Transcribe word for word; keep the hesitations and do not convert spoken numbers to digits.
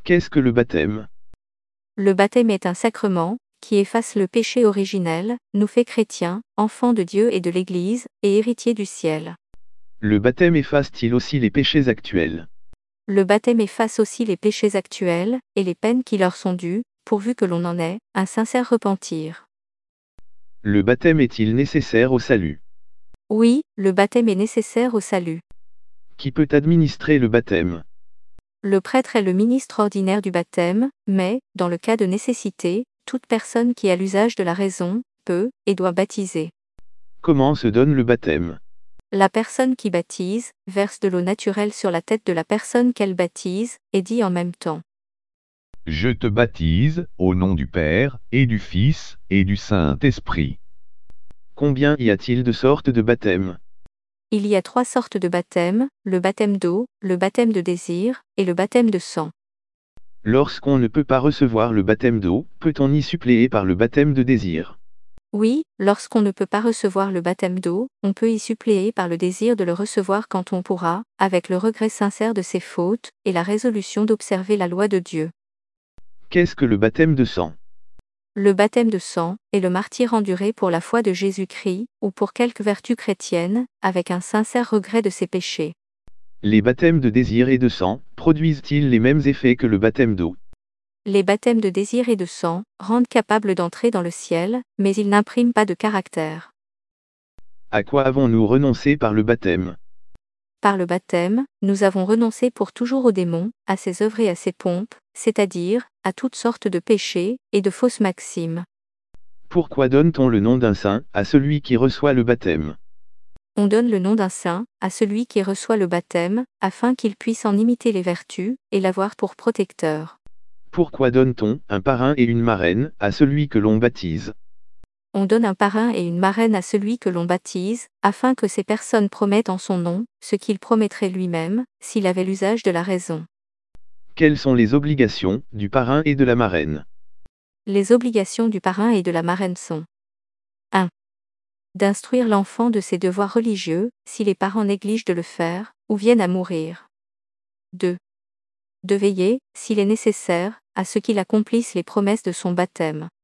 Qu'est-ce que le baptême? Le baptême est un sacrement, qui efface le péché originel, nous fait chrétiens, enfants de Dieu et de l'Église, et héritiers du ciel. Le baptême efface-t-il aussi les péchés actuels? Le baptême efface aussi les péchés actuels, et les peines qui leur sont dues, pourvu que l'on en ait un sincère repentir. Le baptême est-il nécessaire au salut? Oui, le baptême est nécessaire au salut. Qui peut administrer le baptême? Le prêtre est le ministre ordinaire du baptême, mais, dans le cas de nécessité, toute personne qui a l'usage de la raison, peut, et doit baptiser. Comment se donne le baptême? La personne qui baptise, verse de l'eau naturelle sur la tête de la personne qu'elle baptise, et dit en même temps: Je te baptise, au nom du Père, et du Fils, et du Saint-Esprit. Combien y a-t-il de sortes de baptême? Il y a trois sortes de baptême, le baptême d'eau, le baptême de désir, et le baptême de sang. Lorsqu'on ne peut pas recevoir le baptême d'eau, peut-on y suppléer par le baptême de désir? Oui, lorsqu'on ne peut pas recevoir le baptême d'eau, on peut y suppléer par le désir de le recevoir quand on pourra, avec le regret sincère de ses fautes, et la résolution d'observer la loi de Dieu. Qu'est-ce que le baptême de sang? Le baptême de sang est le martyre enduré pour la foi de Jésus-Christ, ou pour quelque vertu chrétienne, avec un sincère regret de ses péchés. Les baptêmes de désir et de sang, produisent-ils les mêmes effets que le baptême d'eau? Les baptêmes de désir et de sang rendent capable d'entrer dans le ciel, mais ils n'impriment pas de caractère. À quoi avons-nous renoncé par le baptême? Par le baptême, nous avons renoncé pour toujours aux démons, à ses œuvres et à ses pompes, c'est-à-dire, à toutes sortes de péchés, et de fausses maximes. Pourquoi donne-t-on le nom d'un saint, à celui qui reçoit le baptême? On donne le nom d'un saint, à celui qui reçoit le baptême, afin qu'il puisse en imiter les vertus, et l'avoir pour protecteur. Pourquoi donne-t-on un parrain et une marraine, à celui que l'on baptise? On donne un parrain et une marraine à celui que l'on baptise, afin que ces personnes promettent en son nom, ce qu'il promettrait lui-même, s'il avait l'usage de la raison. Quelles sont les obligations du parrain et de la marraine? Les obligations du parrain et de la marraine sont: un. D'instruire l'enfant de ses devoirs religieux, si les parents négligent de le faire, ou viennent à mourir. deux. De veiller, s'il est nécessaire, à ce qu'il accomplisse les promesses de son baptême.